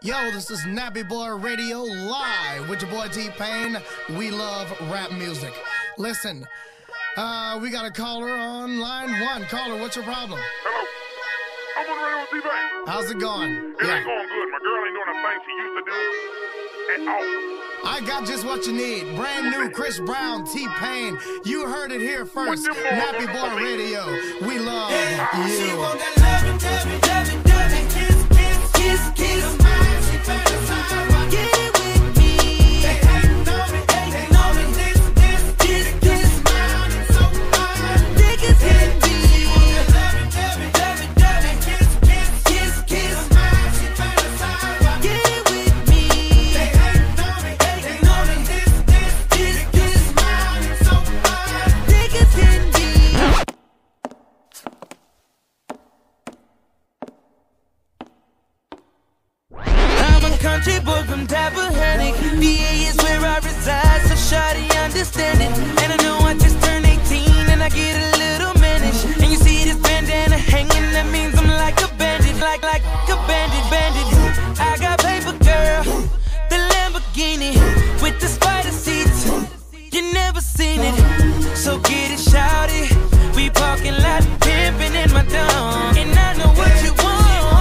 Yo, this is Nappy Boy Radio live with your boy T-Pain. We love rap music. Listen, we got a caller on line one. Caller, what's your problem? Hello. I'm on the radio with T-Pain. How's it going? It ain't going good. My girl ain't doing the thing she used to do at all. I got just what you need. Brand new Chris Brown, T-Pain. You heard it here first. Nappy Boy Radio. We love you. She want that loving, kiss, kiss. She fantasize, get it with me. They hating on me, this smile is so fine. Niggas hit me. She want that loving, kiss. She fantasize, get it with me. They hating on me, this smile is so fine. Niggas hit me. Country boy from Tappahannock, VA is where I reside, so shawty understand it. And I know I just turned 18 and I get a little mannish. And you see this bandana hanging, that means I'm like a bandit, like a bandit. I got paper, girl, the Lamborghini with the spider seats. You never seen it, so get it, shawty. We parking lot pimping in my dome, and I know what you want.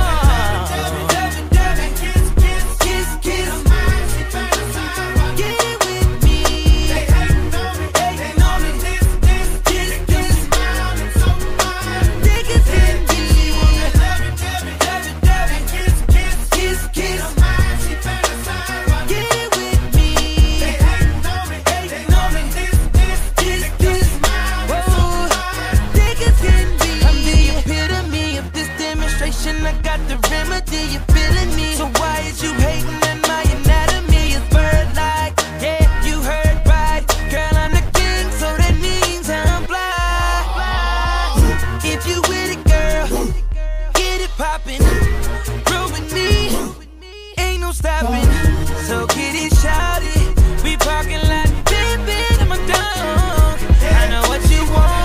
I got the remedy, you feeling me? So why is you hating on my anatomy? It's bird-like, yeah, you heard right. Girl, I'm the king, so that means I'm fly. If you with it, girl, get it poppin'. Roll with me, ain't no stopping. So get it shouted, we parking lot, pimpin' in my dog. I know what you want.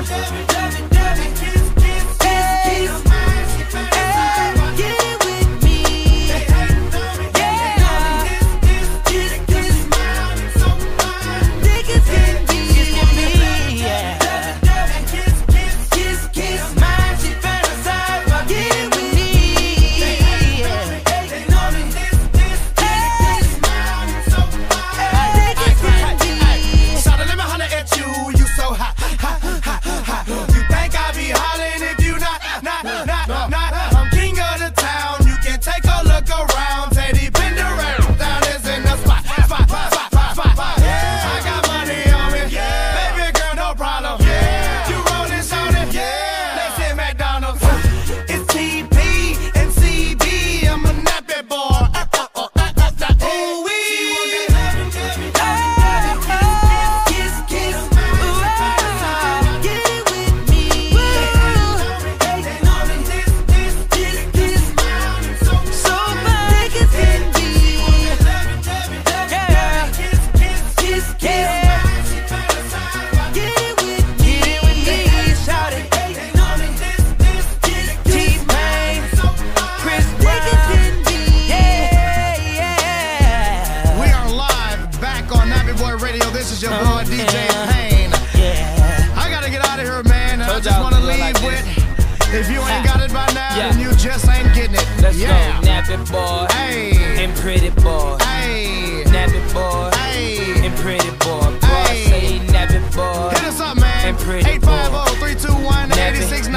This is your boy DJ Pain. I gotta get out of here, man. I just wanna leave with, if you ain't got it by now, then you just ain't getting it. Let's go, Nappy Boy, hey, and Pretty Boy, hey, Nappy Boy, hey, and Pretty Boy. Boy, say Nappy Boy, hit us up, man. And Pretty Boy.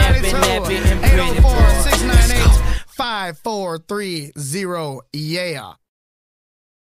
850-321-8692, 804-698-5430. Yeah.